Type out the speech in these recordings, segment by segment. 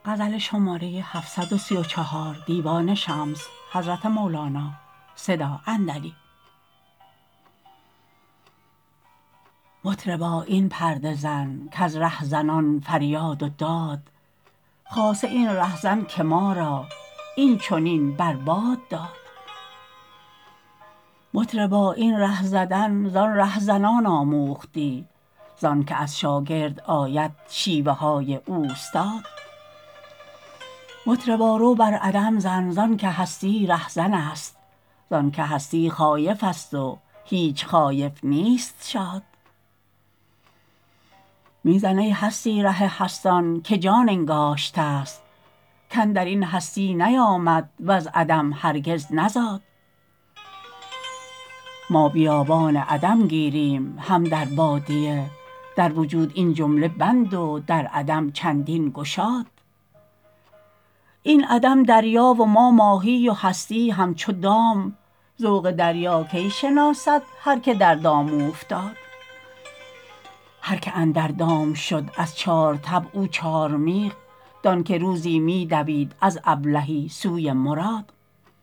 مطربا این پرده زن کز رهزنان فریاد و داد خاصه این رهزن که ما را این چنین بر باد داد مطربا این ره زدن زان رهزنان آموختی زانک از شاگرد آید شیوه های اوستاد مطربا رو بر عدم زن زانک هستی رهزنست زانک هستی خایفست و هیچ خایف نیست شاد می زن ای هستی ره هستان که جان انگاشتست کاندر این هستی نیامد وز عدم هرگز نزاد ما بیابان عدم گیریم هم در بادیه در وجود این جمله بند و در عدم چندین گشاد این عدم دریا و ما ماهی و هستی همچو دام ذوق دریا کی شناسد هر که در دام اوفتاد هر که اندر دام شد از چار طبع او چارمیخ دانک روزی می دوید از ابلهی سوی مراد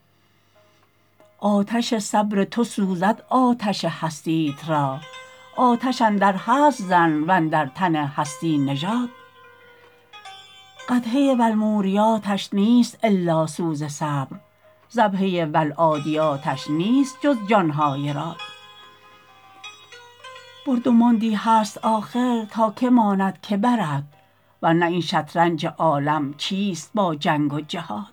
آتش صبر تو سوزد آتش هستیت را آتش اندر هست زن و اندر تن هستی نژاد قدحه و الموریاتش نیست الا سوز صبر ضبحه و العادیاتش نیست جز جان های راد برد و ماندی هست آخر تا که ماند که برد ور نه این شطرنج عالم چیست با جنگ و جهاد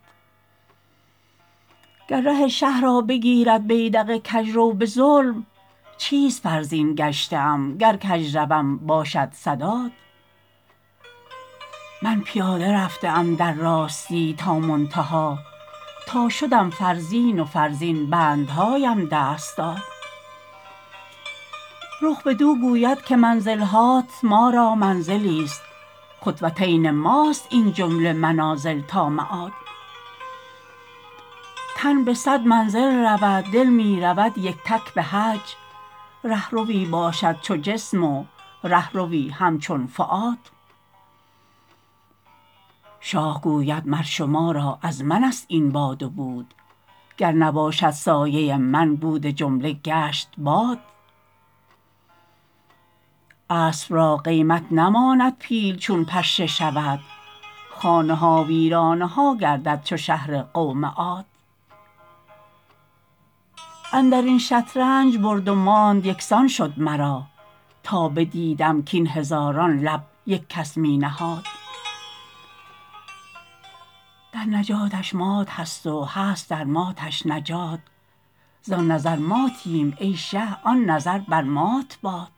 گر ره شه را بگیرد بیدق کژرو به ظلم چیست فرزین گشته ام گر کژ روم باشد سداد من پیاده رفته ام در راستی تا منتها تا شدم فرزین و فرزین بندهایم دست داد رخ بدو گوید که منزل هات ما را منزلیست خطوتین ماست این جمله منازل تا معاد تن به صد منزل رود دل می رود یک تک به حج رهروی باشد چو جسم و رهروی همچون فؤاد شاه گوید مر شما را از منست این باد و بود گر نباشد سایه من بود جمله گشت باد اسپ را قیمت نماند پیل چون پشه شود خانه ها ویرانه ها گردد چو شهر قوم عاد اندر این شطرنج برد و ماند یکسان شد مرا تا بدیدم کاین هزاران لعب یک کس می نهاد در نجاتش مات هست و هست در ماتش نجات زان نظر ماتیم ای شه آن نظر بر مات باد